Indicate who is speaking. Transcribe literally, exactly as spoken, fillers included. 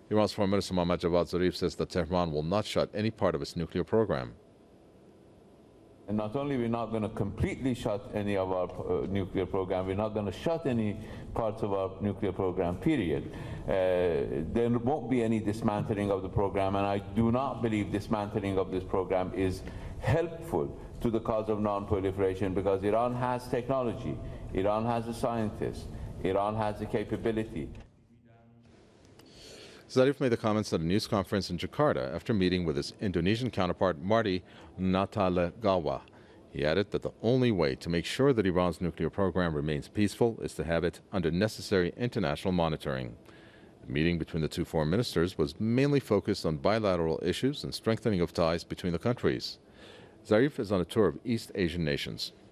Speaker 1: Iran's Foreign Minister Mohammad Javad Zarif says that Tehran will not shut any part of its nuclear program.
Speaker 2: And not only we're not going to completely shut any of our uh, nuclear program, we're not going to shut any parts of our nuclear program, period. Uh, there won't be any dismantling of the program, and I do not believe dismantling of this program is helpful to the cause of non-proliferation, because Iran has technology, Iran has the scientists, Iran has the capability.
Speaker 1: Zarif made the comments at a news conference in Jakarta after meeting with his Indonesian counterpart Marty Natalegawa. He added that the only way to make sure that Iran's nuclear program remains peaceful is to have it under necessary international monitoring. The meeting between the two foreign ministers was mainly focused on bilateral issues and strengthening of ties between the countries. Zarif is on a tour of East Asian nations.